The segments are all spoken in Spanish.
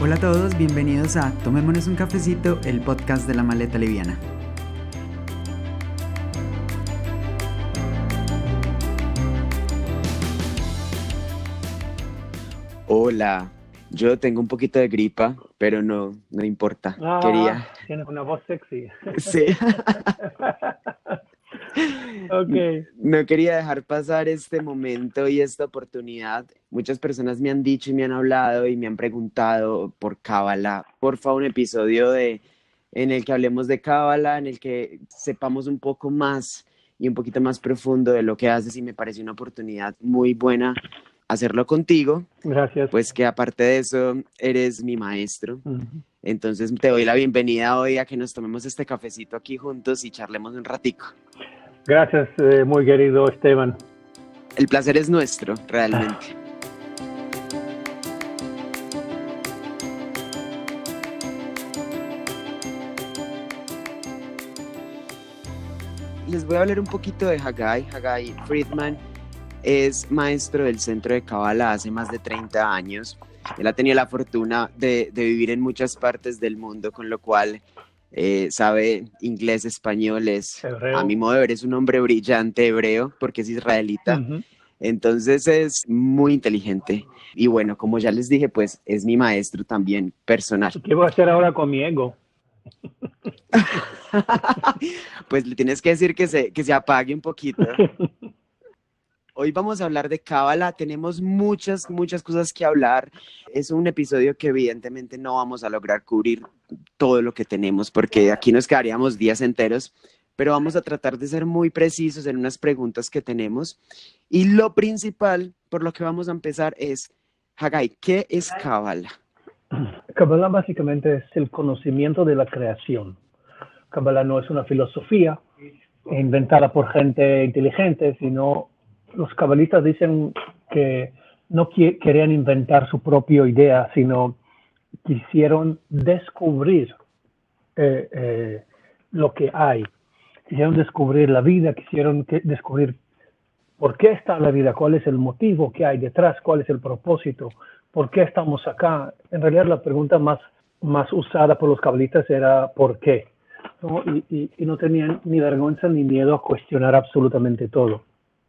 Hola a todos, bienvenidos a Tomémonos un cafecito, el podcast de la maleta liviana. Hola, yo tengo un poquito de gripa, pero no importa. Quería, Tienes una voz sexy. sí, Ok. no quería dejar pasar este momento y esta oportunidad. Muchas personas me han dicho y me han hablado y me han preguntado por Cábala. Por favor, un episodio en el que hablemos de Cábala, en el que sepamos un poco más y un poquito más profundo de lo que haces y me parece una oportunidad muy buena hacerlo contigo. Gracias. Pues que aparte de eso, eres mi maestro. Ujú. Entonces te doy la bienvenida hoy a que nos tomemos este cafecito aquí juntos y charlemos un ratico. Gracias, muy querido Esteban. El placer es nuestro, realmente. Les voy a hablar un poquito de Hagai. Hagai Friedman es maestro del Centro de Cábala hace más de 30 años. Él ha tenido la fortuna de vivir en muchas partes del mundo, con lo cual sabe inglés, español, Hebreo. a mi modo de ver, es un hombre brillante hebreo, porque es israelita. Ujú. Entonces es muy inteligente. Y bueno, como ya les dije, pues es mi maestro también personal. ¿Qué voy a hacer ahora con mi ego? Pues le tienes que decir que se apague un poquito. Hoy vamos a hablar de Cábala, tenemos muchas cosas que hablar. Es un episodio que evidentemente no vamos a lograr cubrir todo lo que tenemos porque aquí nos quedaríamos días enteros, pero vamos a tratar de ser muy precisos en unas preguntas que tenemos. Y lo principal, por lo que vamos a empezar es, Hagai, ¿qué es Cábala? Kabbalah básicamente es el conocimiento de la creación. Kabbalah no es una filosofía inventada por gente inteligente, sino los cabalistas dicen que no querían inventar su propia idea, sino quisieron descubrir lo que hay. Quisieron descubrir la vida, quisieron descubrir por qué está la vida, cuál es el motivo que hay detrás, cuál es el propósito, por qué estamos acá. En realidad la pregunta más usada por los cabalistas era ¿por qué? ¿No? Y no tenían ni vergüenza ni miedo a cuestionar absolutamente todo.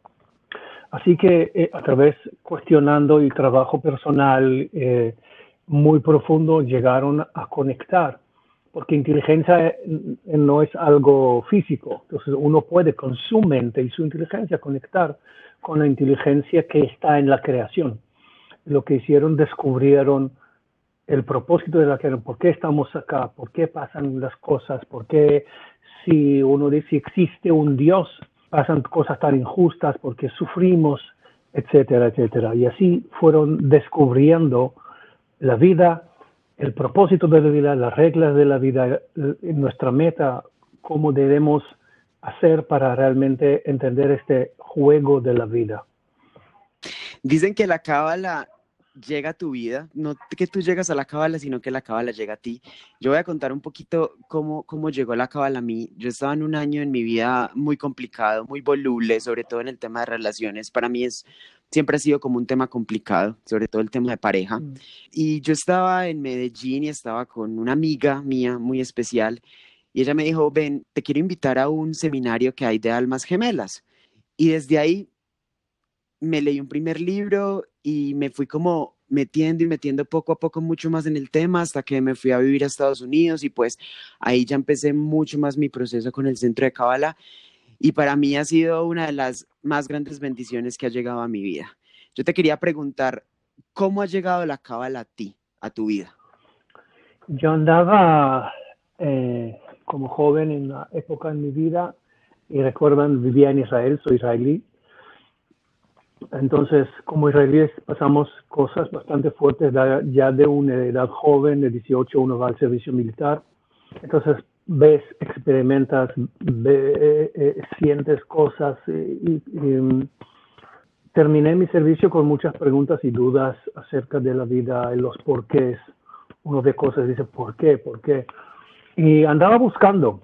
Así que a través cuestionando y trabajo personal muy profundo llegaron a conectar, porque inteligencia no es algo físico. Entonces uno puede con su mente y su inteligencia conectar con la inteligencia que está en la creación. Lo que hicieron, descubrieron el propósito de la creación, por qué estamos acá, por qué pasan las cosas, por qué si uno dice si existe un Dios, pasan cosas tan injustas, porque sufrimos, etcétera, etcétera. Y así fueron descubriendo la vida, el propósito de la vida, las reglas de la vida, nuestra meta, cómo debemos hacer para realmente entender este juego de la vida. Dicen que la Cábala llega a tu vida, no que tú llegas a la Cábala, sino que la Cábala llega a ti. Yo voy a contar un poquito cómo llegó la Cábala a mí. Yo estaba en un año en mi vida muy complicado, muy voluble, sobre todo en el tema de relaciones. Para mí siempre ha sido como un tema complicado, sobre todo el tema de pareja. Y yo estaba en Medellín y estaba con una amiga mía muy especial y ella me dijo, ven, te quiero invitar a un seminario que hay de almas gemelas. Y desde ahí me leí un primer libro y me fui como metiendo y metiendo poco a poco mucho más en el tema hasta que me fui a vivir a Estados Unidos y pues ahí ya empecé mucho más mi proceso con el Centro de Cábala y para mí ha sido una de las más grandes bendiciones que ha llegado a mi vida. Yo te quería preguntar, ¿cómo ha llegado la Cábala a ti, a tu vida? Yo andaba como joven en una época en mi vida y recuerdan, vivía en Israel, soy israelí. Entonces, como israelíes pasamos cosas bastante fuertes ya de una edad joven, de 18 uno va al servicio militar. Entonces ves, experimentas, sientes cosas y terminé mi servicio con muchas preguntas y dudas acerca de la vida, los porqués. Uno ve cosas y dice, ¿por qué? ¿Por qué? Y andaba buscando,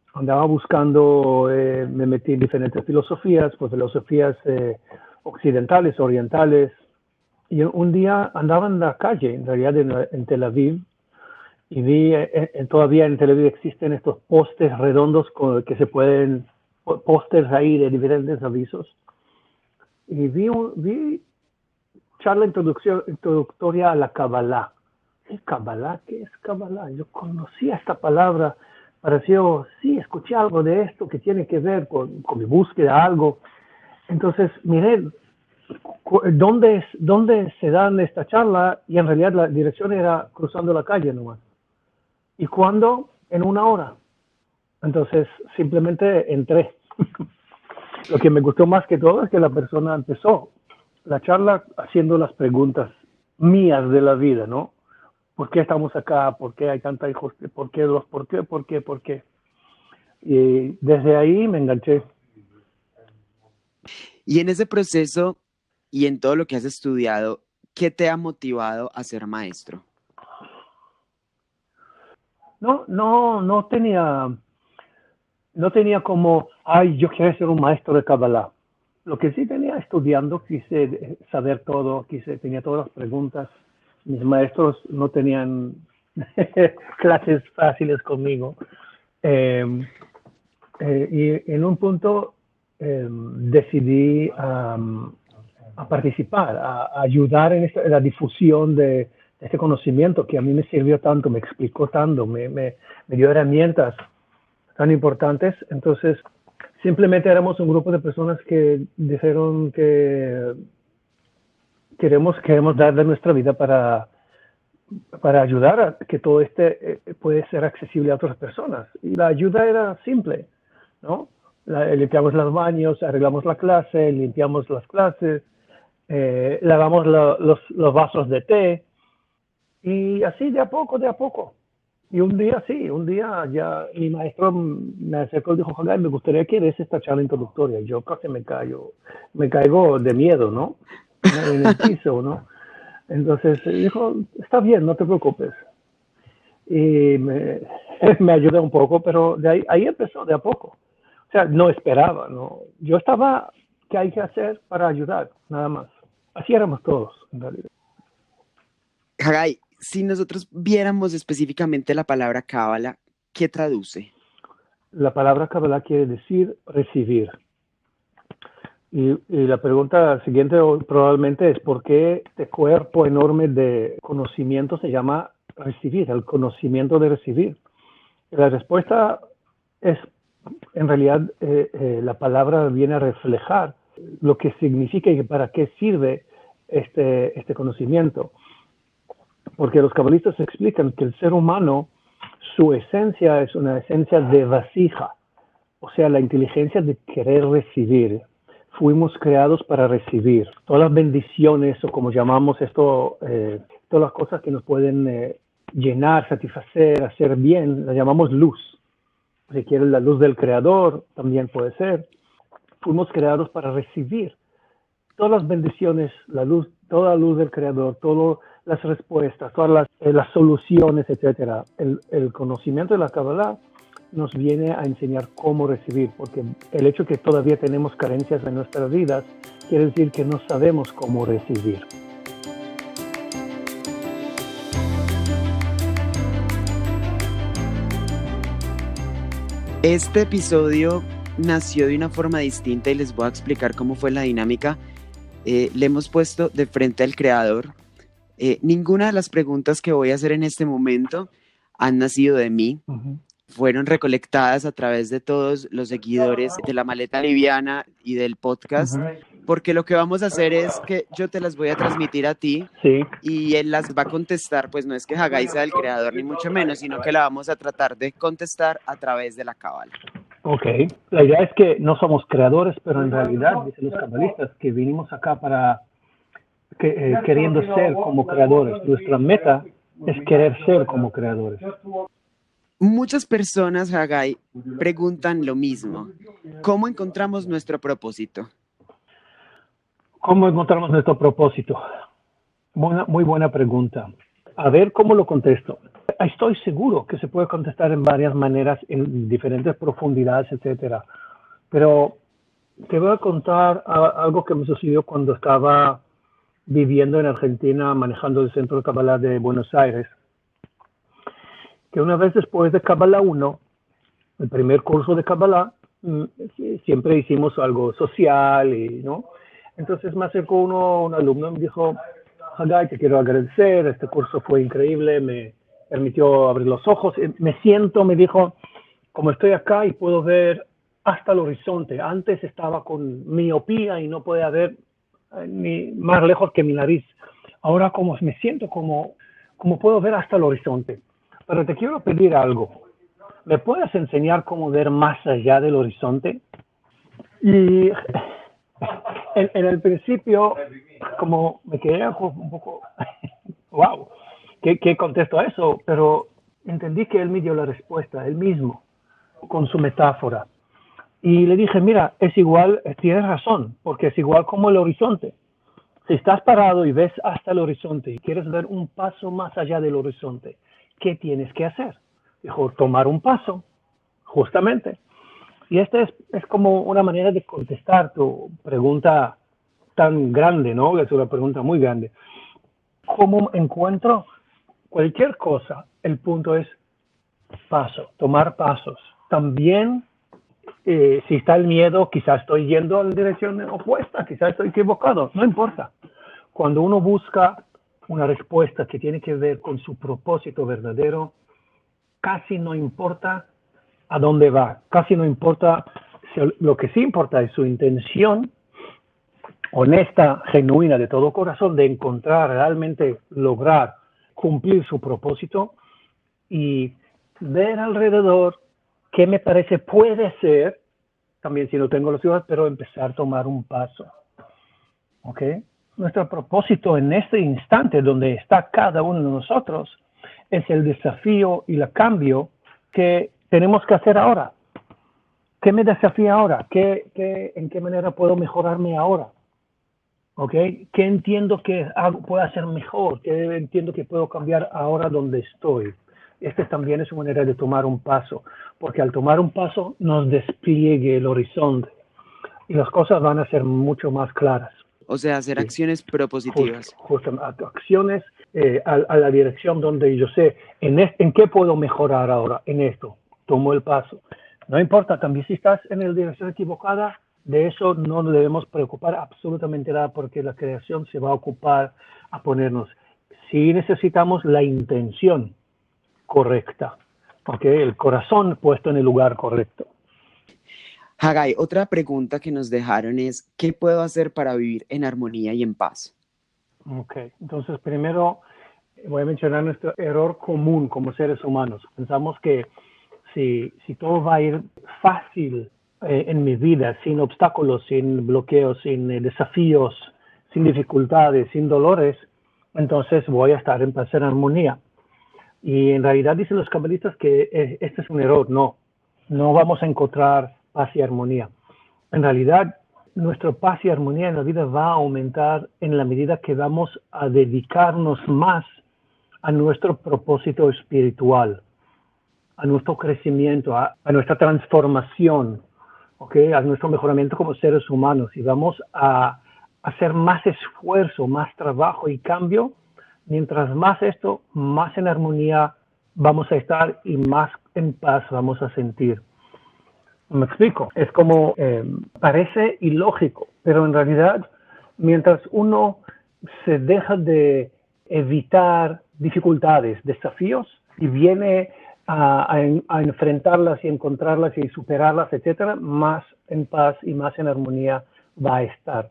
me metí en diferentes filosofías, pues filosofías occidentales, orientales, Y un día andaba en la calle, en realidad en Tel Aviv, y vi, todavía en Tel Aviv existen estos postes redondos que se pueden, pósters ahí de diferentes avisos. Y vi charla introductoria a la Kabbalah. ¿Qué Kabbalah? ¿Qué es Kabbalah? Yo conocía esta palabra, pareció, sí, escuché algo de esto que tiene que ver con mi búsqueda, algo. Entonces, miré dónde se dan esta charla y en realidad la dirección era cruzando la calle nomás. ¿Y cuándo? En 1 hora. Entonces, simplemente entré. Lo que me gustó más que todo es que la persona empezó la charla haciendo las preguntas mías de la vida, ¿no? ¿Por qué estamos acá? ¿Por qué hay tanta injusticia? ¿Por qué? Y desde ahí me enganché. Y en ese proceso y en todo lo que has estudiado, ¿qué te ha motivado a ser maestro? No tenía como, ay, yo quiero ser un maestro de Kabbalah. Lo que sí tenía estudiando, quise saber todo, tenía todas las preguntas. Mis maestros no tenían clases fáciles conmigo. Y en un punto decidí a participar, a ayudar en la difusión de este conocimiento que a mí me sirvió tanto, me explicó tanto, me dio herramientas tan importantes. Entonces, simplemente éramos un grupo de personas que dijeron que queremos dar de nuestra vida para ayudar a que todo puede ser accesible a otras personas. Y la ayuda era simple, ¿no? Limpiamos los baños, arreglamos la clase, limpiamos las clases, lavamos los vasos de té, y así de a poco. Y un día ya mi maestro me acercó y dijo, Hagai, me gustaría que des esta charla introductoria. Y yo casi me caigo de miedo, ¿no? En el piso, ¿no? Entonces dijo, está bien, no te preocupes. Y me ayudó un poco, pero ahí empezó de a poco. O sea, no esperaba, ¿no? Yo estaba, ¿qué hay que hacer para ayudar? Nada más. Así éramos todos, en realidad. Hagai, si nosotros viéramos específicamente la palabra Cábala, ¿qué traduce? La palabra Kabbalah quiere decir recibir. Y la pregunta siguiente probablemente es ¿por qué este cuerpo enorme de conocimiento se llama recibir, el conocimiento de recibir? La respuesta es, en realidad, la palabra viene a reflejar lo que significa y para qué sirve este conocimiento. Porque los cabalistas explican que el ser humano, su esencia es una esencia de vasija, o sea, la inteligencia de querer recibir. Fuimos creados para recibir. Todas las bendiciones, o como llamamos esto, todas las cosas que nos pueden llenar, satisfacer, hacer bien, las llamamos luz. Si quieres la luz del Creador, también puede ser. Fuimos creados para recibir todas las bendiciones, la luz, toda la luz del Creador, todas las respuestas, todas las soluciones, etc. El conocimiento de la Kabbalah nos viene a enseñar cómo recibir, porque el hecho que todavía tenemos carencias en nuestras vidas quiere decir que no sabemos cómo recibir. Este episodio nació de una forma distinta y les voy a explicar cómo fue la dinámica. Le hemos puesto de frente al Creador. Ninguna de las preguntas que voy a hacer en este momento han nacido de mí. Uh-huh. Fueron recolectadas a través de todos los seguidores de La Maleta Liviana y del podcast, porque lo que vamos a hacer es que yo te las voy a transmitir a ti, sí, y él las va a contestar. Pues no es que Hagai sea el creador ni mucho menos, sino que la vamos a tratar de contestar a través de la Cábala. Ok, la idea es que no somos creadores, pero en realidad, dicen los cabalistas, que vinimos acá queriendo ser como creadores. Nuestra meta es querer ser como creadores. Muchas personas, Hagai, preguntan lo mismo. ¿Cómo encontramos nuestro propósito? ¿Cómo encontramos nuestro propósito? Muy buena pregunta. A ver cómo lo contesto. Estoy seguro que se puede contestar en varias maneras, en diferentes profundidades, etcétera. Pero te voy a contar algo que me sucedió cuando estaba viviendo en Argentina, manejando el Centro de Kabbalah de Buenos Aires, que una vez después de Kabbalah 1, el primer curso de Kabbalah, siempre hicimos algo social, ¿no? Entonces me acercó un alumno y me dijo, Hagai, te quiero agradecer, este curso fue increíble, me permitió abrir los ojos, me siento, me dijo, como estoy acá y puedo ver hasta el horizonte. Antes estaba con miopía y no podía ver ni más lejos que mi nariz. Ahora como me siento como puedo ver hasta el horizonte. Pero te quiero pedir algo. ¿Me puedes enseñar cómo ver más allá del horizonte? Y en el principio, como me quedé un poco, wow, ¿qué contesto a eso? Pero entendí que él me dio la respuesta, él mismo, con su metáfora. Y le dije, mira, es igual, tienes razón, porque es igual como el horizonte. Si estás parado y ves hasta el horizonte y quieres ver un paso más allá del horizonte, ¿qué tienes que hacer? Dijo, tomar un paso, justamente. Y esta es como una manera de contestar tu pregunta tan grande, ¿no? Es una pregunta muy grande. ¿Cómo encuentro cualquier cosa? El punto es paso, tomar pasos. También, si está el miedo, quizás estoy yendo en la dirección opuesta, quizás estoy equivocado, no importa. Cuando uno busca una respuesta que tiene que ver con su propósito verdadero, casi no importa a dónde va, casi no importa, lo que sí importa es su intención honesta, genuina, de todo corazón, de encontrar, realmente lograr cumplir su propósito y ver alrededor qué me parece puede ser, también si no tengo los hijos, pero empezar a tomar un paso. ¿Ok? Nuestro propósito en este instante donde está cada uno de nosotros es el desafío y el cambio que tenemos que hacer ahora. ¿Qué me desafía ahora? ¿En qué manera puedo mejorarme ahora? ¿Okay? ¿Qué entiendo que puedo hacer mejor? ¿Qué entiendo que puedo cambiar ahora donde estoy? Este también es una manera de tomar un paso, porque al tomar un paso nos despliegue el horizonte y las cosas van a ser mucho más claras. O sea, hacer acciones propositivas. Justo acciones a la dirección donde yo sé en qué puedo mejorar ahora, en esto. Tomo el paso. No importa, también si estás en la dirección equivocada, de eso no nos debemos preocupar absolutamente nada porque la creación se va a ocupar a ponernos. Sí necesitamos la intención correcta, ¿okay? El corazón puesto en el lugar correcto. Hagai, otra pregunta que nos dejaron es, ¿qué puedo hacer para vivir en armonía y en paz? Ok, entonces primero voy a mencionar nuestro error común como seres humanos. Pensamos que si todo va a ir fácil en mi vida, sin obstáculos, sin bloqueos, sin desafíos, sin dificultades, sin dolores, entonces voy a estar en paz, en armonía. Y en realidad dicen los cabalistas que este es un error. No vamos a encontrar paz y armonía. En realidad, nuestra paz y armonía en la vida va a aumentar en la medida que vamos a dedicarnos más a nuestro propósito espiritual, a nuestro crecimiento, a nuestra transformación, ¿okay? A nuestro mejoramiento como seres humanos. Y vamos a hacer más esfuerzo, más trabajo y cambio. Mientras más esto, más en armonía vamos a estar y más en paz vamos a sentir. Me explico. Es como parece ilógico, pero en realidad, mientras uno se deja de evitar dificultades, desafíos, y viene a enfrentarlas y encontrarlas y superarlas, etcétera, más en paz y más en armonía va a estar.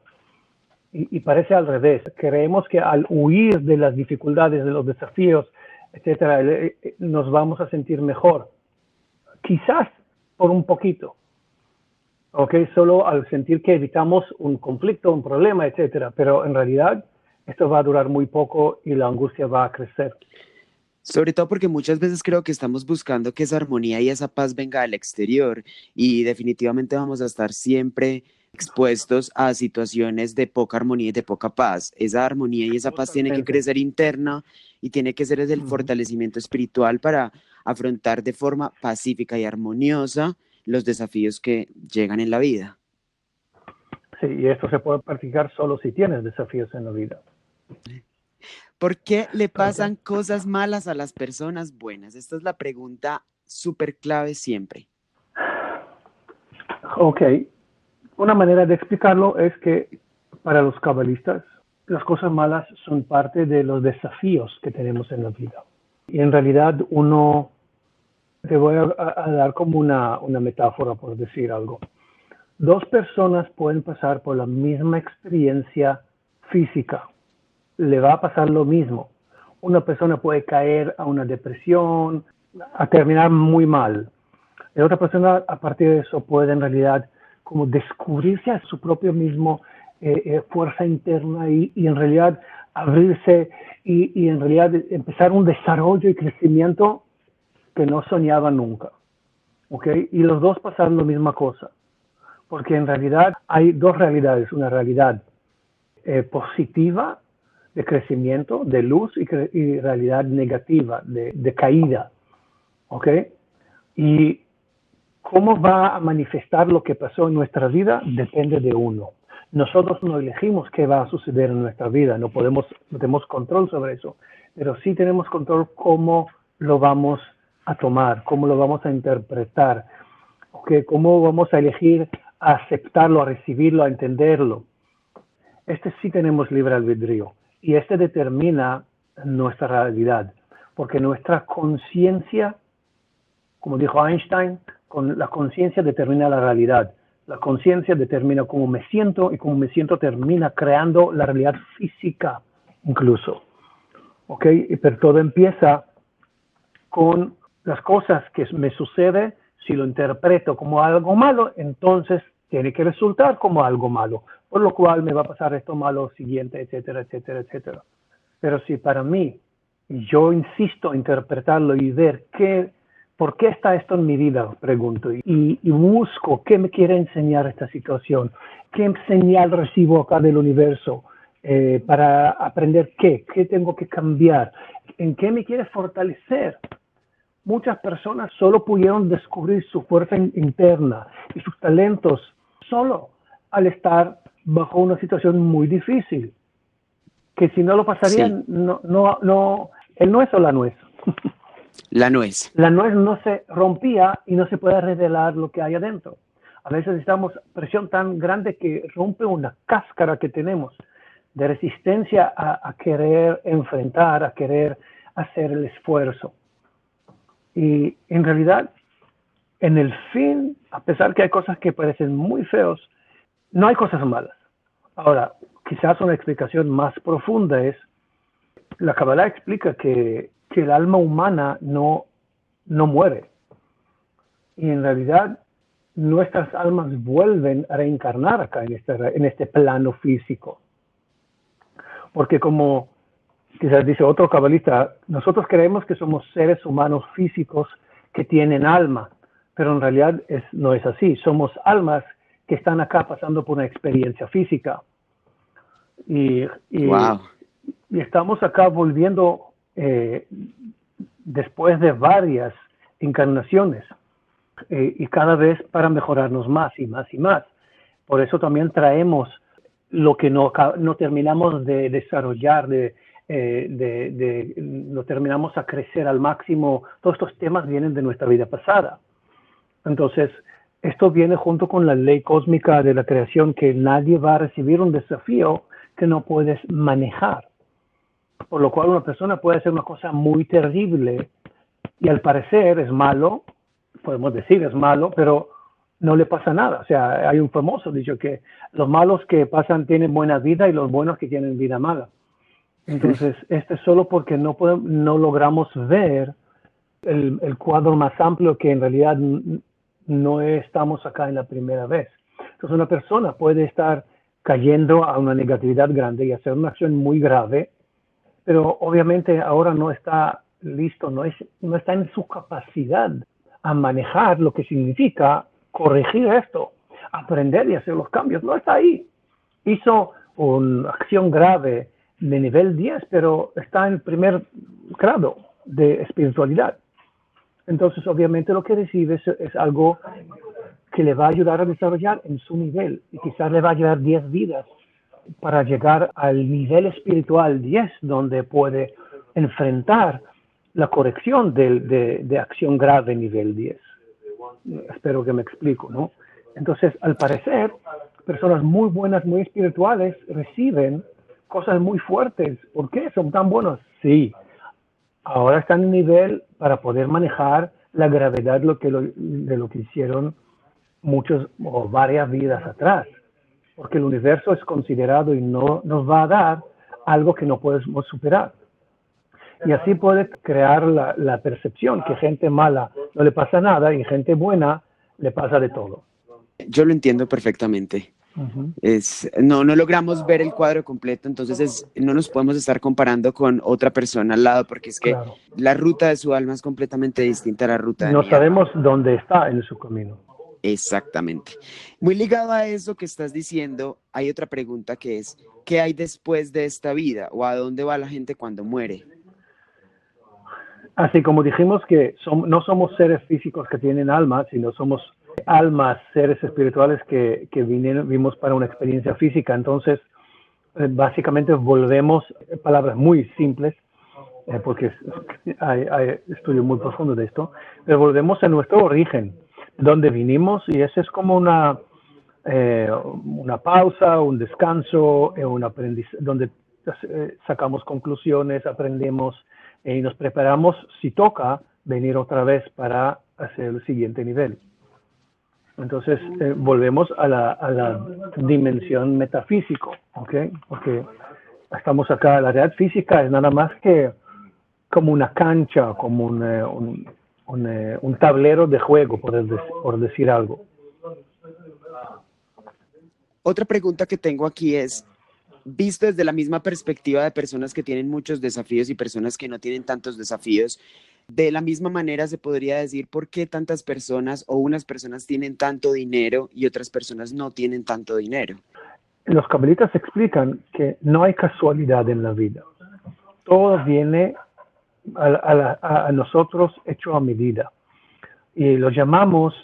Y parece al revés. Creemos que al huir de las dificultades, de los desafíos, etcétera, nos vamos a sentir mejor. Quizás por un poquito, ¿ok? Solo al sentir que evitamos un conflicto, un problema, etcétera. Pero en realidad esto va a durar muy poco y la angustia va a crecer. Sobre todo porque muchas veces creo que estamos buscando que esa armonía y esa paz venga del exterior y definitivamente vamos a estar siempre expuestos a situaciones de poca armonía y de poca paz. Esa armonía y esa paz tiene que crecer interna y tiene que ser desde el fortalecimiento espiritual para afrontar de forma pacífica y armoniosa los desafíos que llegan en la vida. Sí, y esto se puede practicar solo si tienes desafíos en la vida. ¿Por qué le pasan cosas malas a las personas buenas? Esta es la pregunta súper clave siempre. Ok, una manera de explicarlo es que para los cabalistas las cosas malas son parte de los desafíos que tenemos en la vida. Y en realidad te voy a dar como una metáfora por decir algo. Dos personas pueden pasar por la misma experiencia física. Le va a pasar lo mismo. Una persona puede caer a una depresión, a terminar muy mal. La otra persona, a partir de eso, puede en realidad como descubrirse a su propio mismo fuerza interna y en realidad abrirse y en realidad empezar un desarrollo y crecimiento que no soñaba nunca. ¿Okay? Y los dos pasaron la misma cosa. Porque en realidad hay dos realidades. Una realidad positiva de crecimiento, de luz y realidad negativa, de caída. ¿Ok? Y cómo va a manifestar lo que pasó en nuestra vida depende de uno. Nosotros no elegimos qué va a suceder en nuestra vida, no tenemos control sobre eso, pero sí tenemos control cómo lo vamos a tomar, cómo lo vamos a interpretar, ¿okay? Cómo vamos a elegir a aceptarlo, a recibirlo, a entenderlo. Sí tenemos libre albedrío y determina nuestra realidad, porque nuestra conciencia, como dijo Einstein, la conciencia determina la realidad. La conciencia determina cómo me siento y cómo me siento termina creando la realidad física incluso. ¿Ok? Pero todo empieza con las cosas que me suceden. Si lo interpreto como algo malo, entonces tiene que resultar como algo malo, por lo cual me va a pasar esto malo siguiente, etcétera, etcétera, etcétera. Pero si para mí, yo insisto en interpretarlo y ver ¿por qué está esto en mi vida? Pregunto y busco qué me quiere enseñar esta situación, qué señal recibo acá del universo para aprender qué tengo que cambiar, en qué me quiere fortalecer. Muchas personas solo pudieron descubrir su fuerza interna y sus talentos solo al estar bajo una situación muy difícil, que si no lo pasarían, sí. El nuez o la nuez. La nuez. La nuez no se rompía y no se puede revelar lo que hay adentro. A veces necesitamos presión tan grande que rompe una cáscara que tenemos de resistencia a querer enfrentar, a querer hacer el esfuerzo. Y en realidad, en el fin, a pesar que hay cosas que parecen muy feos, no hay cosas malas. Ahora, quizás una explicación más profunda es, la Kabbalah explica que el alma humana no muere. Y en realidad, nuestras almas vuelven a reencarnar acá en este plano físico. Porque como quizás dice otro cabalista, nosotros creemos que somos seres humanos físicos que tienen alma, pero en realidad no es así. Somos almas que están acá pasando por una experiencia física. Y estamos acá volviendo después de varias encarnaciones y cada vez para mejorarnos más y más y más. Por eso también traemos lo que no terminamos de desarrollar, no terminamos a crecer al máximo. Todos estos temas vienen de nuestra vida pasada. Entonces, esto viene junto con la ley cósmica de la creación, que nadie va a recibir un desafío que no puedes manejar. Por lo cual una persona puede hacer una cosa muy terrible y al parecer es malo, podemos decir es malo, pero no le pasa nada. O sea, hay un famoso dicho que los malos que pasan tienen buena vida y los buenos que tienen vida mala. Entonces, es solo porque no logramos ver el cuadro más amplio, que en realidad no estamos acá en la primera vez. Entonces, una persona puede estar cayendo a una negatividad grande y hacer una acción muy grave, pero obviamente ahora no está listo, no está en su capacidad a manejar lo que significa corregir esto, aprender y hacer los cambios. No está ahí. Hizo una acción grave de nivel 10, pero está en el primer grado de espiritualidad. Entonces, obviamente, lo que recibe es algo que le va a ayudar a desarrollar en su nivel y quizás le va a llevar 10 vidas para llegar al nivel espiritual 10, donde puede enfrentar la corrección de acción grave nivel 10. Espero que me explico, ¿no? Entonces, al parecer, personas muy buenas, muy espirituales, reciben cosas muy fuertes. ¿Por qué? ¿Son tan buenos? Sí. Ahora están en nivel para poder manejar la gravedad de lo que hicieron muchos o varias vidas atrás. Porque el universo es considerado y no nos va a dar algo que no podemos superar. Y así puede crear la percepción que gente mala no le pasa nada y gente buena le pasa de todo. Yo lo entiendo perfectamente. Uh-huh. No logramos ver el cuadro completo, entonces no nos podemos estar comparando con otra persona al lado, porque es que Claro. la ruta de su alma es completamente distinta a la ruta de No mi alma. sabemos dónde está en su camino. Exactamente. Muy ligado a eso que estás diciendo, hay otra pregunta que es, ¿qué hay después de esta vida? ¿O a dónde va la gente cuando muere? Así como dijimos que no somos seres físicos que tienen alma, sino somos almas, seres espirituales que vimos para una experiencia física. Entonces, básicamente volvemos, palabras muy simples, porque hay estudio muy profundo de esto, pero volvemos a nuestro origen, donde vinimos, y ese es como una pausa, un descanso, un aprendizaje, donde sacamos conclusiones, aprendemos y nos preparamos, si toca, venir otra vez para hacer el siguiente nivel. Entonces, volvemos a la dimensión metafísico, ¿ok? Porque estamos acá, la realidad física es nada más que como una cancha, como un tablero de juego, por decir algo. Otra pregunta que tengo aquí es, visto desde la misma perspectiva de personas que tienen muchos desafíos y personas que no tienen tantos desafíos, de la misma manera se podría decir por qué tantas personas o unas personas tienen tanto dinero y otras personas no tienen tanto dinero. Los cabalistas explican que no hay casualidad en la vida. Todo viene a nosotros hecho a medida. Y lo llamamos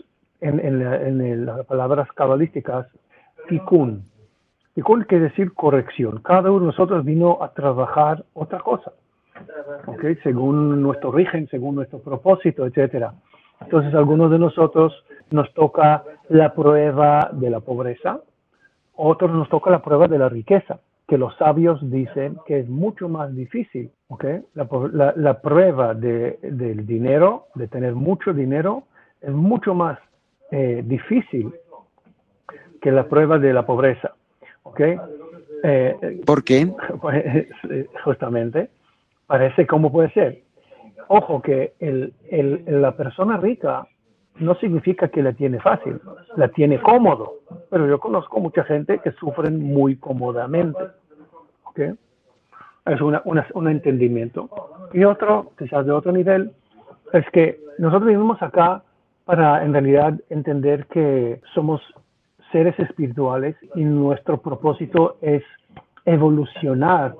en las palabras cabalísticas tikkun. Tikkun quiere decir corrección. Cada uno de nosotros vino a trabajar otra cosa, ¿okay? Según nuestro origen, según nuestro propósito, etc. Entonces, a algunos de nosotros nos toca la prueba de la pobreza, otros nos toca la prueba de la riqueza, que los sabios dicen que es mucho más difícil, ¿okay? La prueba del dinero, de tener mucho dinero, es mucho más difícil que la prueba de la pobreza, ¿okay? ¿Por qué? Justamente, parece cómo puede ser. Ojo que la persona rica no significa que la tiene fácil, la tiene cómodo, pero yo conozco mucha gente que sufren muy cómodamente, ¿okay? Es un entendimiento. Y otro, quizás de otro nivel, es que nosotros vivimos acá para en realidad entender que somos seres espirituales y nuestro propósito es evolucionar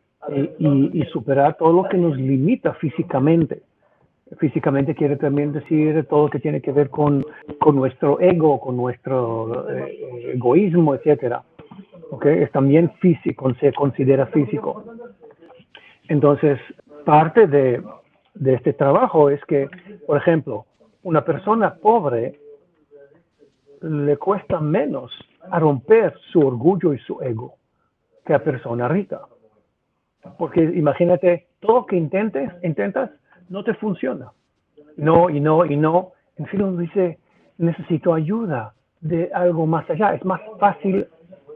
y superar todo lo que nos limita físicamente. Físicamente quiere también decir todo lo que tiene que ver con nuestro ego, con nuestro egoísmo, etc. ¿Okay? Es también físico, se considera físico. Entonces, parte de este trabajo es que, por ejemplo, una persona pobre le cuesta menos a romper su orgullo y su ego que a persona rica. Porque imagínate, todo lo que intentas, no te funciona. No. En fin, uno dice, necesito ayuda de algo más allá. Es más fácil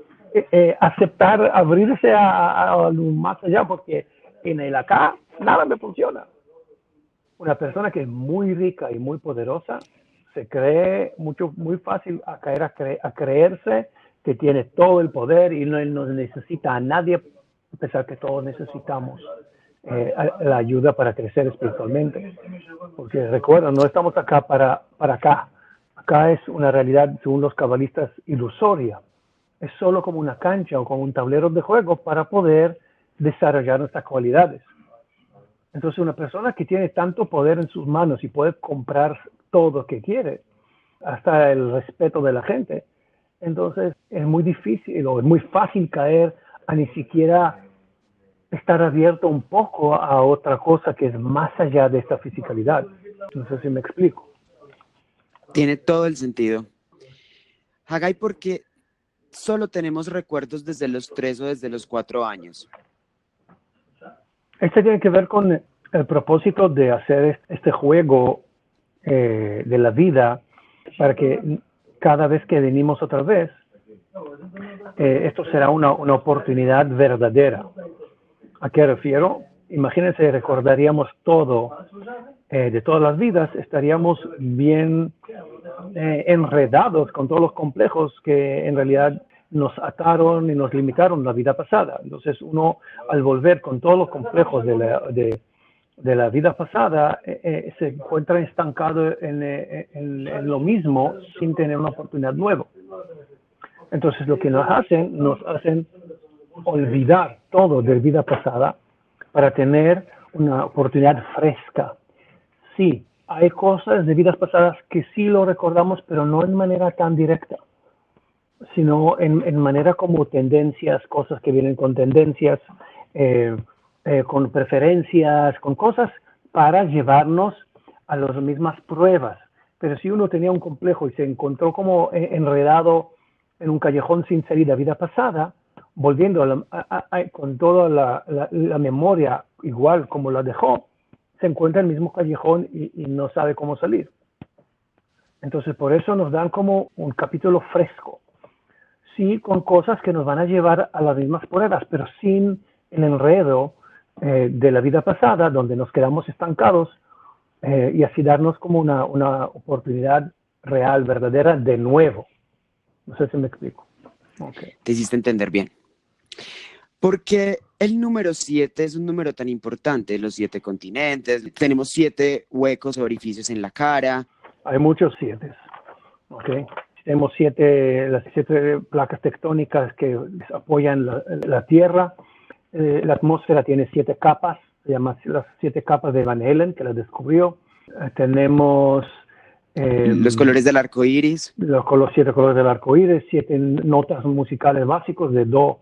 aceptar, abrirse a lo más allá, porque en el acá nada me funciona. Una persona que es muy rica y muy poderosa se cree muy fácil a creerse que tiene todo el poder y no necesita a nadie, a pesar que todos necesitamos la ayuda para crecer espiritualmente. Porque recuerda, no estamos acá para acá. Acá es una realidad, según los cabalistas, ilusoria. Es solo como una cancha o como un tablero de juego para poder desarrollar nuestras cualidades. Entonces, una persona que tiene tanto poder en sus manos y puede comprar todo lo que quiere, hasta el respeto de la gente, Entonces es muy difícil o es muy fácil caer a ni siquiera estar abierto un poco a otra cosa que es más allá de esta fisicalidad. No sé si me explico. Tiene todo el sentido. Haggai, ¿por qué solo tenemos recuerdos desde los 3 o desde los 4 años? Este tiene que ver con el propósito de hacer este juego de la vida para que cada vez que venimos otra vez, esto será una oportunidad verdadera. ¿A qué refiero? Imagínense, recordaríamos todo de todas las vidas, estaríamos bien enredados con todos los complejos que en realidad nos ataron y nos limitaron la vida pasada. Entonces uno, al volver con todos los complejos de la vida pasada, se encuentra estancado en lo mismo sin tener una oportunidad nueva. Entonces lo que nos hacen olvidar todo de vida pasada para tener una oportunidad fresca. Sí, hay cosas de vidas pasadas que sí lo recordamos, pero no en manera tan directa, sino en manera como tendencias, cosas que vienen con tendencias, con preferencias, con cosas para llevarnos a las mismas pruebas. Pero si uno tenía un complejo y se encontró como enredado en un callejón sin salida vida pasada, volviendo con toda la memoria igual como la dejó, se encuentra en el mismo callejón y no sabe cómo salir. Entonces por eso nos dan como un capítulo fresco, sí, con cosas que nos van a llevar a las mismas pruebas, pero sin el enredo de la vida pasada, donde nos quedamos estancados, y así darnos como una oportunidad real, verdadera, de nuevo. No sé si me explico. Okay. Te hiciste entender bien. ¿Por qué el número 7 es un número tan importante? Los 7 continentes, tenemos 7 huecos o orificios en la cara. Hay muchos 7. Okay. Tenemos las 7 placas tectónicas que apoyan la Tierra. La atmósfera tiene 7 capas, se llaman las 7 capas de Van Allen, que las descubrió. Tenemos los colores del arco iris. Los 7 colores del arco iris, 7 notas musicales básicos de do,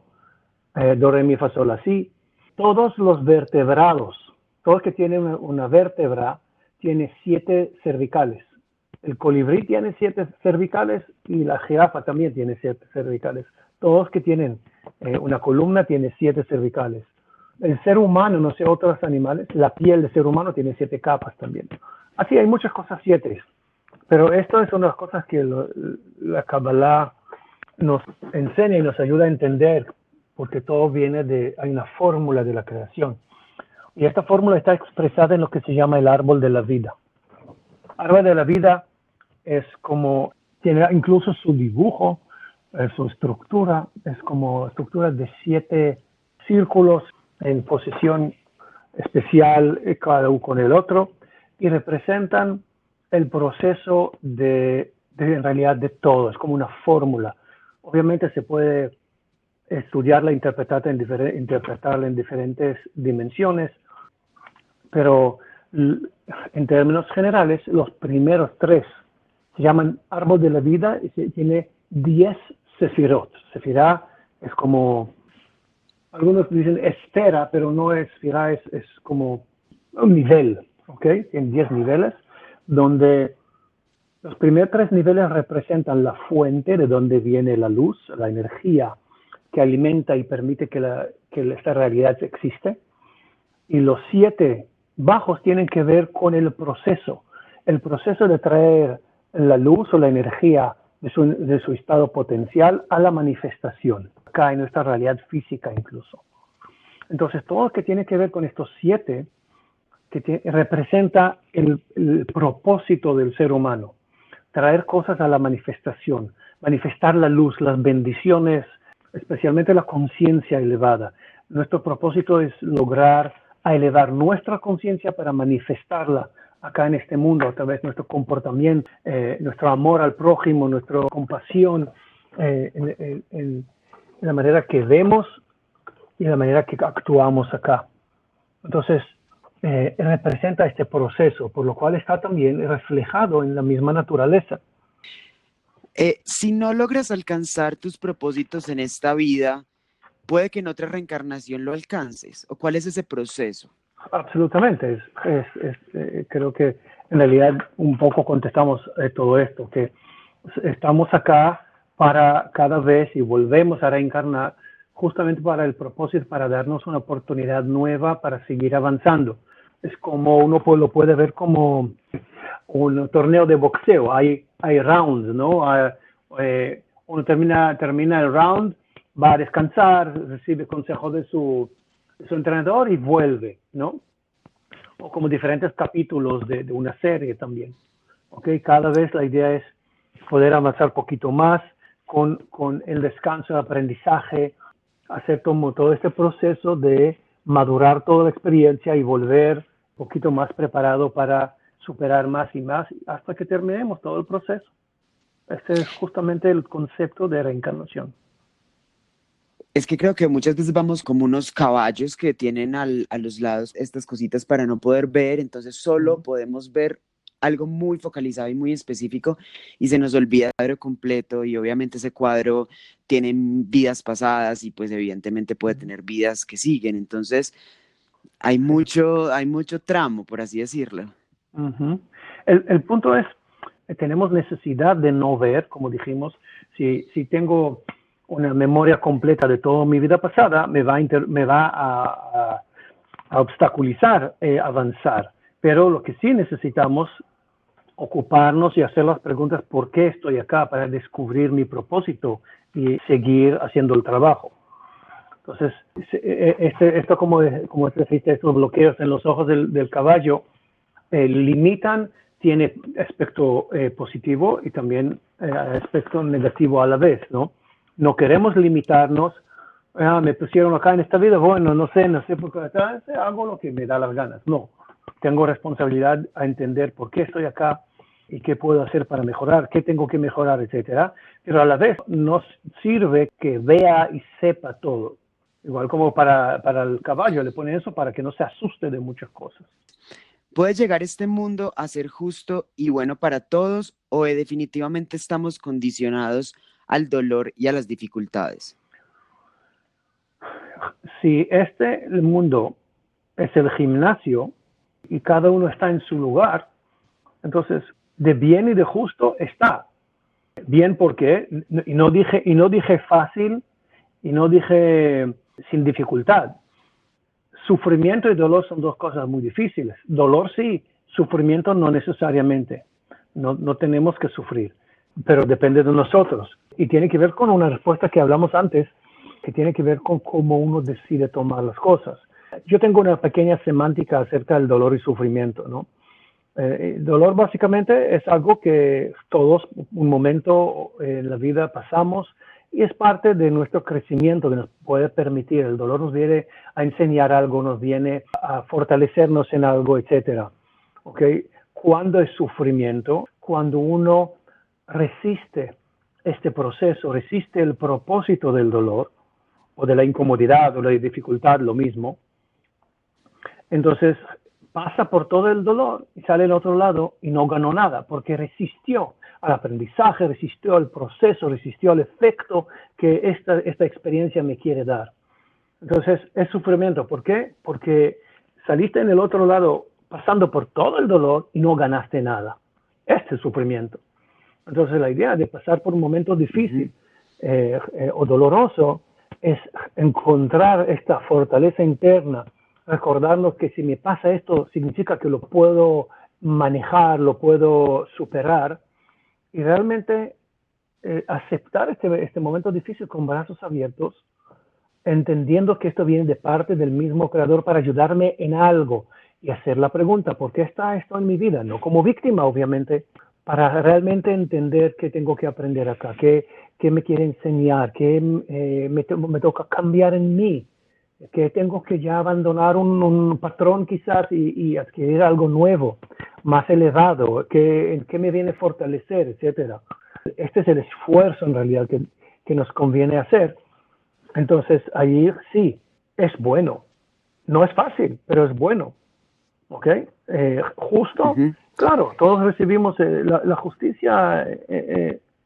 re, mi, fa, sol, la, si. Todos los vertebrados, todos que tienen una vértebra, tienen 7 cervicales. El colibrí tiene 7 cervicales y la jirafa también tiene 7 cervicales. Todos que tienen una columna tienen 7 cervicales. El ser humano, no sé, otros animales, la piel del ser humano tiene 7 capas también. Así hay muchas cosas 7. Pero esto es una de las cosas que la Kabbalah nos enseña y nos ayuda a entender, porque todo viene hay una fórmula de la creación. Y esta fórmula está expresada en lo que se llama el árbol de la vida. El árbol de la vida es como, tiene incluso su dibujo, su estructura, es como estructura de 7 círculos en posición especial, cada uno con el otro, y representan el proceso en realidad de todo, es como una fórmula. Obviamente se puede estudiarla, interpretarla en diferentes dimensiones, pero en términos generales, los primeros 3 se llaman árbol de la vida y tiene 10 sefirot. Sefirá es como, algunos dicen esfera, pero no es esfera, es como un nivel, ¿ok? Tiene 10 niveles, donde los primeros 3 niveles representan la fuente de donde viene la luz, la energía que alimenta y permite que esta realidad existe. Y los 7 bajos tienen que ver con el proceso de traer la luz o la energía de su estado potencial a la manifestación, acá en nuestra realidad física incluso. Entonces, todo lo que tiene que ver con estos 7, representa el propósito del ser humano, traer cosas a la manifestación, manifestar la luz, las bendiciones, especialmente la conciencia elevada. Nuestro propósito es lograr elevar nuestra conciencia para manifestarla acá en este mundo a través de nuestro comportamiento, nuestro amor al prójimo, nuestra compasión, en la manera que vemos y la manera que actuamos acá. Entonces, representa este proceso, por lo cual está también reflejado en la misma naturaleza. Si no logras alcanzar tus propósitos en esta vida, puede que en otra reencarnación lo alcances. ¿O cuál es ese proceso? Absolutamente. Creo que en realidad un poco contestamos todo esto, que estamos acá para cada vez y volvemos a reencarnar justamente para el propósito, para darnos una oportunidad nueva para seguir avanzando. Es como uno lo puede ver como un torneo de boxeo, hay rounds, ¿no? Uno termina el round, va a descansar, recibe consejo de su entrenador y vuelve, ¿no? O como diferentes capítulos de una serie también. ¿Okay? Cada vez la idea es poder avanzar un poquito más con el descanso, el aprendizaje, hacer como todo este proceso de madurar toda la experiencia y volver un poquito más preparado para superar más y más hasta que terminemos todo el proceso. Este es justamente el concepto de reencarnación. Es que creo que muchas veces vamos como unos caballos que tienen a los lados estas cositas para no poder ver, entonces solo podemos ver algo muy focalizado y muy específico y se nos olvida el cuadro completo y obviamente ese cuadro tiene vidas pasadas y pues evidentemente puede tener vidas que siguen, entonces hay mucho tramo, por así decirlo. El punto es, tenemos necesidad de no ver, como dijimos, si tengo una memoria completa de toda mi vida pasada, me va a obstaculizar avanzar. Pero lo que sí necesitamos ocuparnos y hacer las preguntas, ¿por qué estoy acá? Para descubrir mi propósito y seguir haciendo el trabajo. Entonces, esto como dijiste, estos bloqueos en los ojos del caballo limitan, tiene aspecto positivo y también aspecto negativo a la vez, ¿no? No queremos limitarnos. Me pusieron acá en esta vida, bueno, no sé por qué hago lo que me da las ganas. No, tengo responsabilidad a entender por qué estoy acá y qué puedo hacer para mejorar, qué tengo que mejorar, etcétera. Pero a la vez nos sirve que vea y sepa todo. Igual como para el caballo, le ponen eso para que no se asuste de muchas cosas. ¿Puede llegar este mundo a ser justo y bueno para todos o definitivamente estamos condicionados al dolor y a las dificultades? Si el mundo es el gimnasio y cada uno está en su lugar, entonces de bien y de justo está. Bien porque, y no dije fácil, y no dije sin dificultad. Sufrimiento y dolor son dos cosas muy difíciles. Dolor sí, sufrimiento no necesariamente. No tenemos que sufrir, pero depende de nosotros. Y tiene que ver con una respuesta que hablamos antes, que tiene que ver con cómo uno decide tomar las cosas. Yo tengo una pequeña semántica acerca del dolor y sufrimiento, ¿no? Dolor básicamente es algo que todos un momento en la vida pasamos y es parte de nuestro crecimiento que nos puede permitir. El dolor nos viene a enseñar algo, nos viene a fortalecernos en algo, etcétera. ¿Okay? ¿Cuándo es sufrimiento? Cuando uno resiste este proceso, resiste el propósito del dolor o de la incomodidad o la dificultad, lo mismo. Entonces pasa por todo el dolor y sale al otro lado y no ganó nada porque resistió al aprendizaje, resistió al proceso, resistió al efecto que esta experiencia me quiere dar. Entonces es sufrimiento. ¿Por qué? Porque saliste en el otro lado pasando por todo el dolor y no ganaste nada. Este es sufrimiento. Entonces la idea de pasar por un momento difícil o doloroso es encontrar esta fortaleza interna, recordarnos que si me pasa esto significa que lo puedo manejar, lo puedo superar y realmente aceptar este momento difícil con brazos abiertos, entendiendo que esto viene de parte del mismo creador para ayudarme en algo y hacer la pregunta, ¿por qué está esto en mi vida? No como víctima, obviamente, para realmente entender qué tengo que aprender acá, qué me quiere enseñar, qué me toca cambiar en mí, que tengo que ya abandonar un patrón quizás y adquirir algo nuevo, más elevado, que me viene a fortalecer, etcétera. Este es el esfuerzo en realidad que nos conviene hacer. Entonces, ahí sí, es bueno. No es fácil, pero es bueno. ¿Ok? Justo, claro, todos recibimos la justicia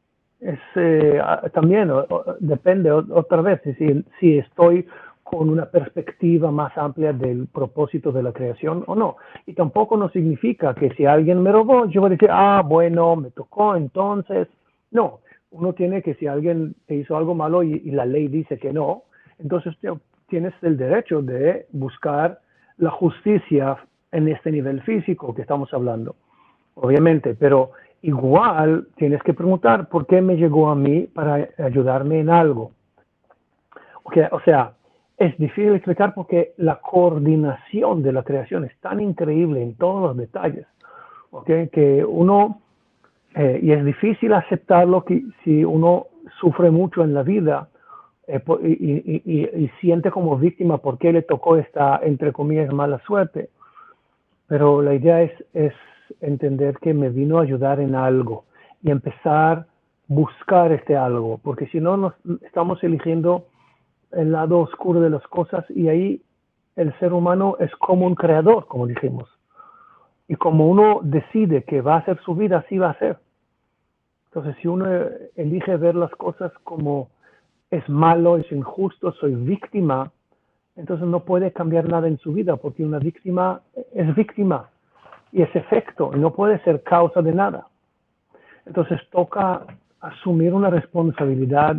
también depende otra vez si estoy con una perspectiva más amplia del propósito de la creación o no. Y tampoco no significa que si alguien me robó, yo voy a decir, bueno, me tocó, entonces. No, uno tiene que, si alguien te hizo algo malo y la ley dice que no, entonces tienes el derecho de buscar la justicia en este nivel físico que estamos hablando, obviamente, pero igual tienes que preguntar por qué me llegó a mí para ayudarme en algo. O sea, es difícil explicar porque la coordinación de la creación es tan increíble en todos los detalles, que uno, y es difícil aceptarlo que si uno sufre mucho en la vida y siente como víctima por qué le tocó esta, entre comillas, mala suerte. Pero la idea es entender que me vino a ayudar en algo y empezar a buscar este algo, porque si no estamos eligiendo el lado oscuro de las cosas y ahí el ser humano es como un creador, como dijimos. Y como uno decide que va a hacer su vida, así va a ser. Entonces, si uno elige ver las cosas como es malo, es injusto, soy víctima, entonces no puede cambiar nada en su vida, porque una víctima es víctima y es efecto, y no puede ser causa de nada. Entonces toca asumir una responsabilidad,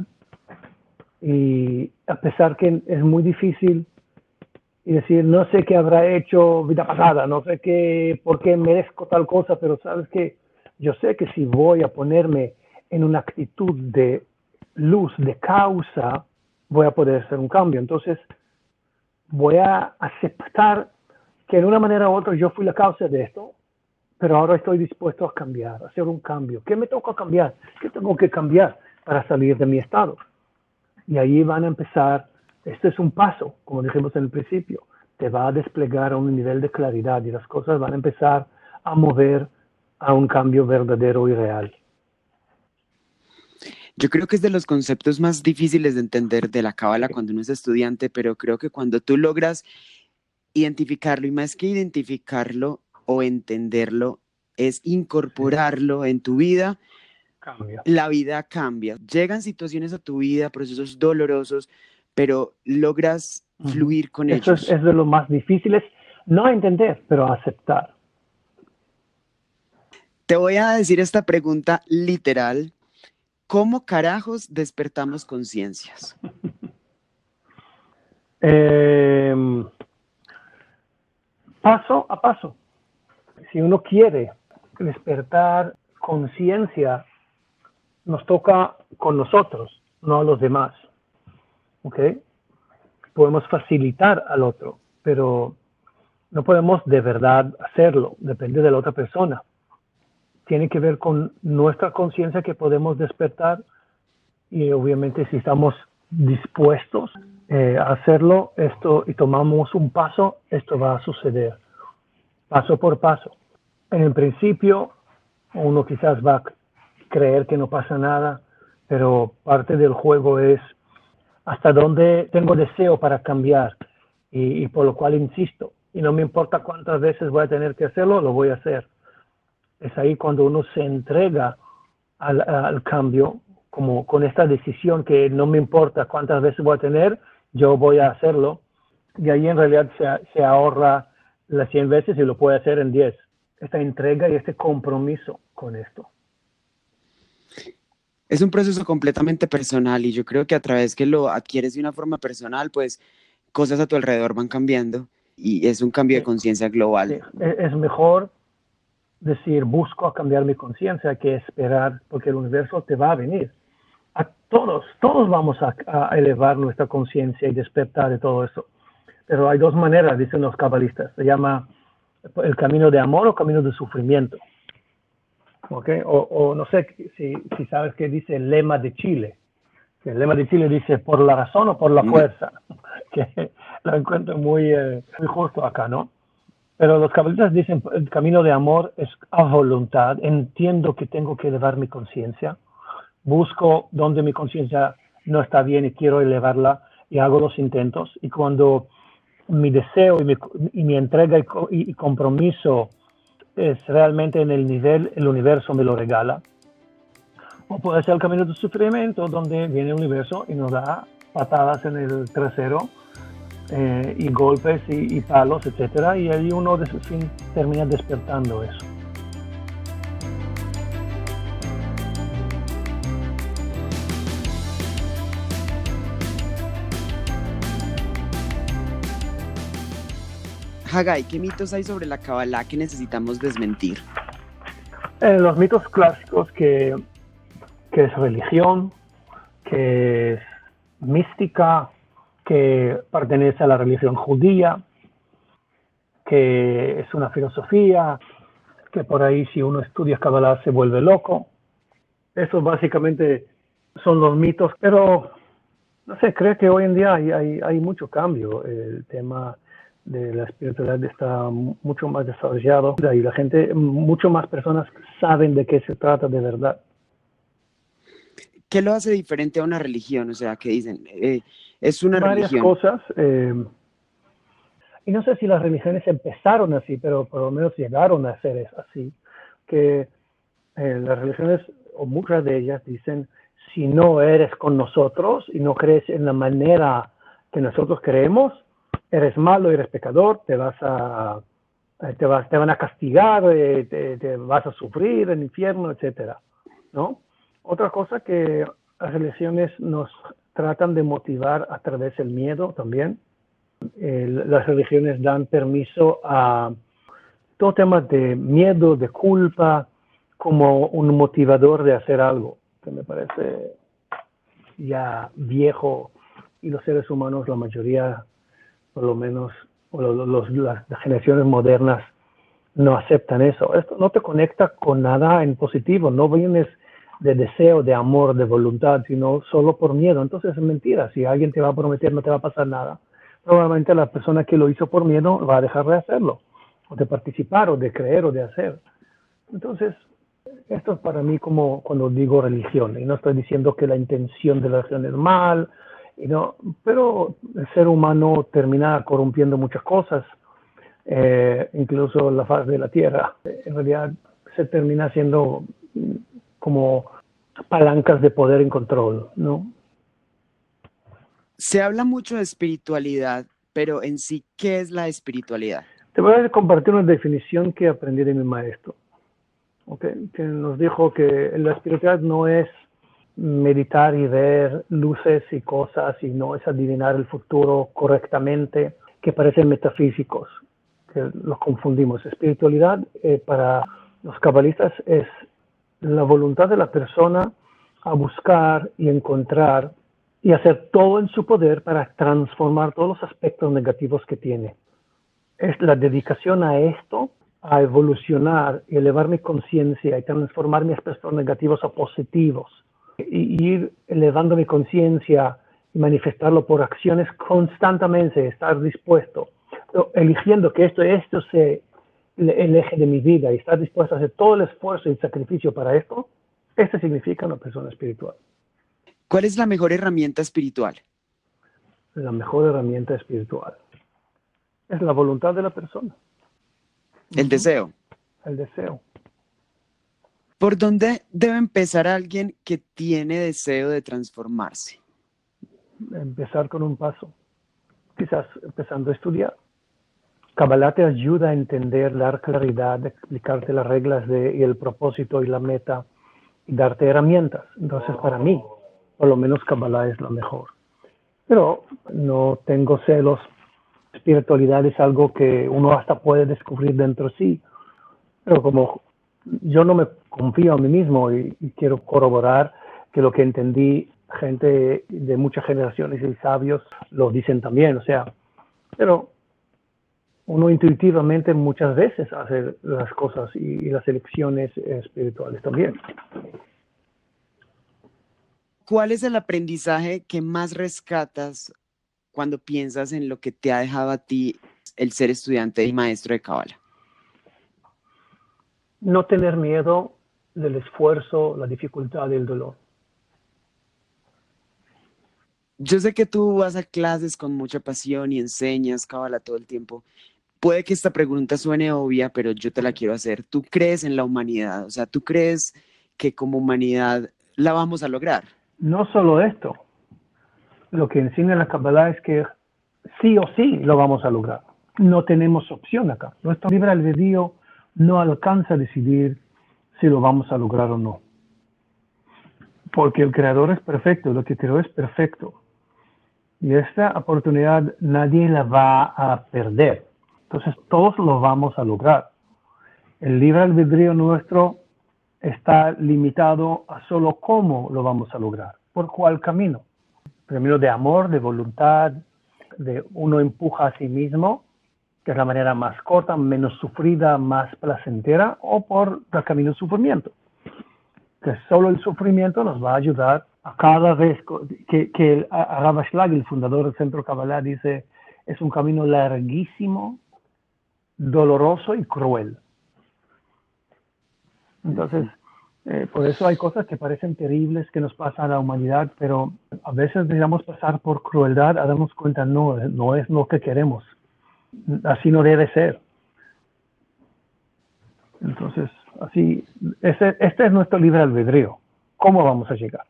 y a pesar que es muy difícil, y decir, no sé qué habrá hecho vida pasada, no sé por qué merezco tal cosa, pero sabes que yo sé que si voy a ponerme en una actitud de luz, de causa, voy a poder hacer un cambio. Entonces voy a aceptar que de una manera u otra yo fui la causa de esto, pero ahora estoy dispuesto a cambiar, a hacer un cambio. ¿Qué me toca cambiar? ¿Qué tengo que cambiar para salir de mi estado? Y ahí van a empezar, este es un paso, como dijimos en el principio, te va a desplegar a un nivel de claridad y las cosas van a empezar a mover a un cambio verdadero y real. Yo creo que es de los conceptos más difíciles de entender de la cábala cuando uno es estudiante, pero creo que cuando tú logras identificarlo, y más que identificarlo o entenderlo, es incorporarlo en tu vida, la vida cambia. Llegan situaciones a tu vida, procesos dolorosos, pero logras fluir con ellos. Eso es de lo más difíciles, no entender, pero aceptar. Te voy a decir esta pregunta literal. ¿Cómo carajos despertamos conciencias? Paso a paso. Si uno quiere despertar conciencia, nos toca con nosotros, no a los demás. ¿Okay? Podemos facilitar al otro, pero no podemos de verdad hacerlo. Depende de la otra persona. Tiene que ver con nuestra conciencia que podemos despertar, y obviamente si estamos dispuestos a hacerlo y tomamos un paso, esto va a suceder paso por paso. En el principio uno quizás va a creer que no pasa nada, pero parte del juego es hasta dónde tengo deseo para cambiar, y por lo cual insisto, y no me importa cuántas veces voy a tener que hacerlo, lo voy a hacer. Es ahí cuando uno se entrega al cambio, como con esta decisión que no me importa cuántas veces voy a tener, yo voy a hacerlo. Y ahí en realidad se ahorra las 100 veces y lo puede hacer en 10. Esta entrega y este compromiso con esto. Es un proceso completamente personal, y yo creo que a través que lo adquieres de una forma personal, pues cosas a tu alrededor van cambiando y es un cambio de conciencia global. Sí. Es mejor decir, busco a cambiar mi conciencia, que esperar, porque el universo te va a venir. A todos vamos a elevar nuestra conciencia y despertar de todo eso. Pero hay dos maneras, dicen los cabalistas. Se llama el camino de amor o camino de sufrimiento. ¿Okay? O no sé si sabes qué dice el lema de Chile. El lema de Chile dice, por la razón o por la fuerza. Que lo encuentro muy justo acá, ¿no? Pero los cabalistas dicen, el camino de amor es a voluntad. Entiendo que tengo que elevar mi conciencia. Busco donde mi conciencia no está bien y quiero elevarla, y hago los intentos. Y cuando mi deseo y mi entrega y compromiso es realmente en el nivel, el universo me lo regala. O puede ser el camino del sufrimiento, donde viene el universo y nos da patadas en el trasero y golpes y palos, etcétera, y ahí uno termina despertando eso. Haggai, ¿qué mitos hay sobre la Kabbalah que necesitamos desmentir? Los mitos clásicos que es religión, que es mística, que pertenece a la religión judía, que es una filosofía, que por ahí si uno estudia Kabbalah se vuelve loco. Esos básicamente son los mitos, pero no sé, creo que hoy en día hay mucho cambio. El tema de la espiritualidad está mucho más desarrollado y la gente, mucho más personas saben de qué se trata de verdad. ¿Qué lo hace diferente a una religión? O sea, ¿qué dicen? Es una varias religión. Cosas. Y no sé si las religiones empezaron así, pero por lo menos llegaron a ser así. Que las religiones, o muchas de ellas, dicen, si no eres con nosotros y no crees en la manera que nosotros creemos, eres malo, eres pecador, te van a castigar, te vas a sufrir en el infierno, etcétera, ¿no? Otra cosa que las religiones nos tratan de motivar a través del miedo también. Las religiones dan permiso a todo tema de miedo, de culpa, como un motivador de hacer algo, que me parece ya viejo, y los seres humanos, la mayoría, por lo menos, las generaciones modernas, no aceptan eso. Esto no te conecta con nada en positivo, no vienes de deseo, de amor, de voluntad, sino solo por miedo. Entonces es mentira. Si alguien te va a prometer no te va a pasar nada, probablemente la persona que lo hizo por miedo va a dejar de hacerlo, o de participar, o de creer, o de hacer. Entonces, esto es para mí como cuando digo religión, y no estoy diciendo que la intención de la religión es mal, pero el ser humano termina corrompiendo muchas cosas, incluso la faz de la tierra. En realidad se termina siendo como palancas de poder en control, ¿no? Se habla mucho de espiritualidad, pero en sí, ¿qué es la espiritualidad? Te voy a compartir una definición que aprendí de mi maestro, ¿okay? Que nos dijo que la espiritualidad no es meditar y ver luces y cosas, y no es adivinar el futuro correctamente, que parecen metafísicos, que los confundimos. Espiritualidad para los cabalistas es la voluntad de la persona a buscar y encontrar y hacer todo en su poder para transformar todos los aspectos negativos que tiene. Es la dedicación a esto, a evolucionar y elevar mi conciencia y transformar mis aspectos negativos a positivos, y ir elevando mi conciencia y manifestarlo por acciones constantemente, estar dispuesto, eligiendo que esto sea el eje de mi vida y estar dispuesto a hacer todo el esfuerzo y el sacrificio para esto. Esto significa una persona espiritual. ¿Cuál es la mejor herramienta espiritual? La mejor herramienta espiritual es la voluntad de la persona. El deseo. El deseo. ¿Por dónde debe empezar alguien que tiene deseo de transformarse? Empezar con un paso. Quizás empezando a estudiar. Kabbalah te ayuda a entender, dar claridad, explicarte las reglas y el propósito y la meta, y darte herramientas. Entonces, para mí, por lo menos Kabbalah es lo mejor. Pero no tengo celos. Espiritualidad es algo que uno hasta puede descubrir dentro de sí. Pero como yo no me confío a mí mismo y quiero corroborar que lo que entendí, gente de muchas generaciones y sabios lo dicen también. O sea, pero uno intuitivamente muchas veces hace las cosas y las elecciones espirituales también. ¿Cuál es el aprendizaje que más rescatas cuando piensas en lo que te ha dejado a ti el ser estudiante y maestro de Kabbalah? No tener miedo del esfuerzo, la dificultad y el dolor. Yo sé que tú vas a clases con mucha pasión y enseñas Kabbalah todo el tiempo. Puede que esta pregunta suene obvia, pero yo te la quiero hacer. ¿Tú crees en la humanidad? O sea, ¿tú crees que como humanidad la vamos a lograr. No solo esto, lo que enseña la Kabbalah es que sí o sí lo vamos a lograr. No tenemos opción acá. Nuestro libre albedrío no alcanza a decidir si lo vamos a lograr o no. Porque el Creador es perfecto, lo que creó es perfecto. Y esta oportunidad nadie la va a perder. Entonces todos lo vamos a lograr. El libre albedrío nuestro está limitado a solo cómo lo vamos a lograr. ¿Por cuál camino? Camino de amor, de voluntad, de uno empuja a sí mismo, que es la manera más corta, menos sufrida, más placentera, o por el camino del sufrimiento, que solo el sufrimiento nos va a ayudar a cada vez que el Rav Ashlag, el fundador del Centro Kabbalah, dice, es un camino larguísimo, doloroso y cruel. Entonces, por eso hay cosas que parecen terribles que nos pasan a la humanidad, pero a veces dejamos pasar por crueldad a darnos cuenta, no es lo que queremos. Así no debe ser. Entonces, así, este es nuestro libre albedrío. ¿Cómo vamos a llegar?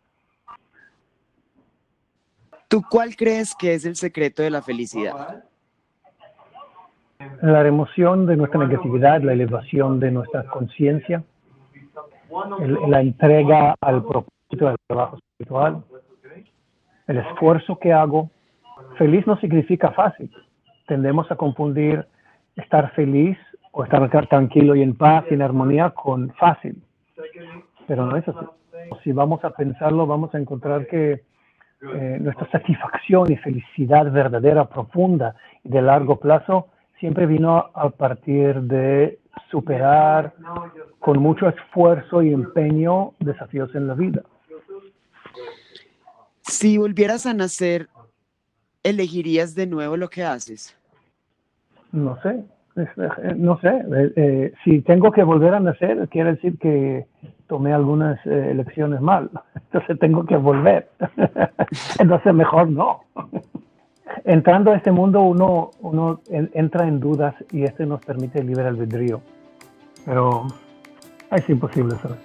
¿Tú cuál crees que es el secreto de la felicidad? La remoción de nuestra negatividad, la elevación de nuestra conciencia, la entrega al propósito del trabajo espiritual, el esfuerzo que hago. Feliz no significa fácil. Tendemos a confundir estar feliz o estar tranquilo y en paz y en armonía con fácil. Pero no es así. Si vamos a pensarlo, vamos a encontrar que nuestra satisfacción y felicidad verdadera, profunda y de largo plazo siempre vino a partir de superar con mucho esfuerzo y empeño desafíos en la vida. Si volvieras a nacer, ¿elegirías de nuevo lo que haces? No sé. Si tengo que volver a nacer, quiere decir que tomé algunas elecciones mal. Entonces tengo que volver. Entonces mejor no. Entrando a este mundo uno entra en dudas y este nos permite el libre albedrío. Pero es imposible saber.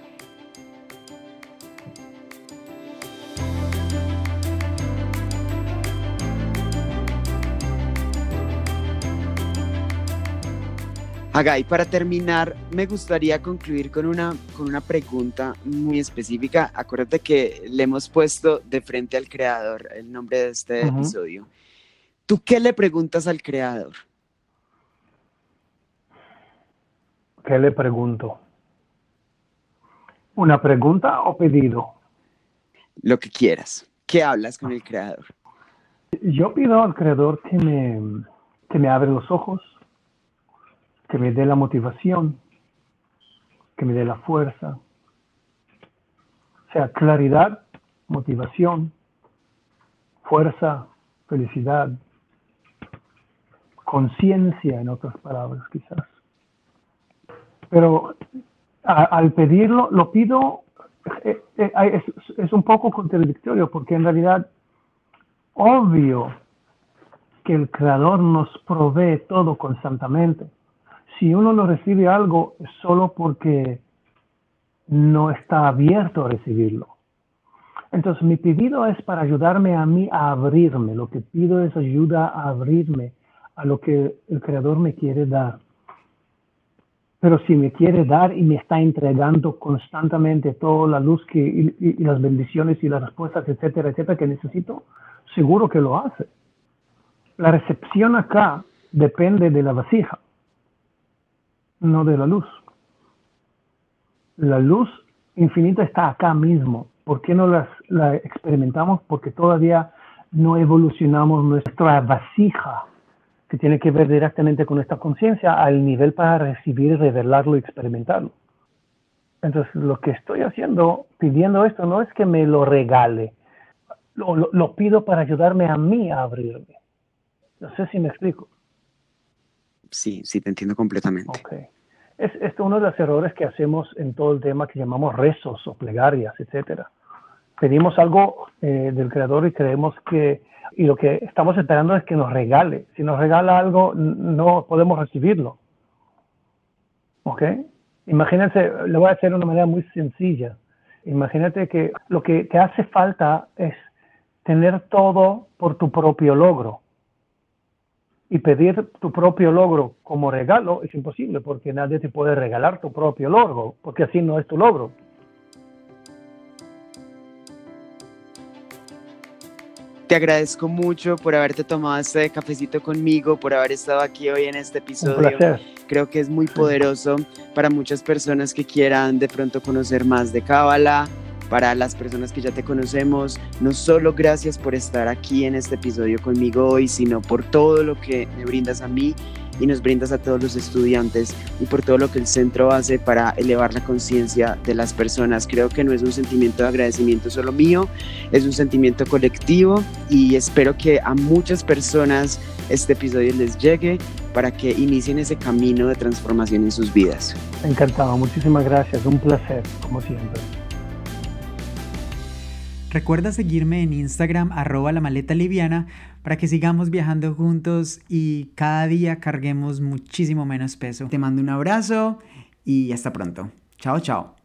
Hagai, para terminar, me gustaría concluir con una pregunta muy específica. Acuérdate que le hemos puesto de frente al Creador el nombre de este episodio. ¿Tú qué le preguntas al Creador? ¿Qué le pregunto? ¿Una pregunta o pedido? Lo que quieras. ¿Qué hablas con el Creador? Yo pido al Creador que me abra los ojos, que me dé la motivación, que me dé la fuerza. O sea, claridad, motivación, fuerza, felicidad, conciencia, en otras palabras, quizás. Pero al pedirlo, lo pido, es un poco contradictorio, porque en realidad, obvio que el Creador nos provee todo constantemente. Si uno no recibe algo, es solo porque no está abierto a recibirlo. Entonces, mi pedido es para ayudarme a mí a abrirme. Lo que pido es ayuda a abrirme a lo que el Creador me quiere dar. Pero si me quiere dar y me está entregando constantemente toda la luz y las bendiciones y las respuestas, etcétera, etcétera, que necesito, seguro que lo hace. La recepción acá depende de la vasija, no de la luz. La luz infinita está acá mismo. ¿Por qué no la experimentamos? Porque todavía no evolucionamos nuestra vasija, que tiene que ver directamente con nuestra conciencia, al nivel para recibir, revelarlo y experimentarlo. Entonces, lo que estoy haciendo, pidiendo esto, no es que me lo regale. Lo pido para ayudarme a mí a abrirme. No sé si me explico. Sí, te entiendo completamente. Okay. Este es uno de los errores que hacemos en todo el tema que llamamos rezos o plegarias, etc. Pedimos algo del Creador y creemos que, y lo que estamos esperando es que nos regale. Si nos regala algo, no podemos recibirlo. ¿Ok? Imagínense, lo voy a hacer de una manera muy sencilla. Imagínate que lo que te hace falta es tener todo por tu propio logro. Y pedir tu propio logro como regalo es imposible, porque nadie te puede regalar tu propio logro, porque así no es tu logro. Te agradezco mucho por haberte tomado este cafecito conmigo, por haber estado aquí hoy en este episodio. Un placer. Creo que es muy poderoso para muchas personas que quieran de pronto conocer más de Cábala, para las personas que ya te conocemos. No solo gracias por estar aquí en este episodio conmigo hoy, sino por todo lo que me brindas a mí y nos brindas a todos los estudiantes, y por todo lo que el centro hace para elevar la conciencia de las personas. Creo que no es un sentimiento de agradecimiento solo mío, es un sentimiento colectivo, y espero que a muchas personas este episodio les llegue para que inicien ese camino de transformación en sus vidas. Encantado, muchísimas gracias, un placer, como siempre. Recuerda seguirme en Instagram @lamaleta_liviana para que sigamos viajando juntos y cada día carguemos muchísimo menos peso. Te mando un abrazo y hasta pronto. Chao, chao.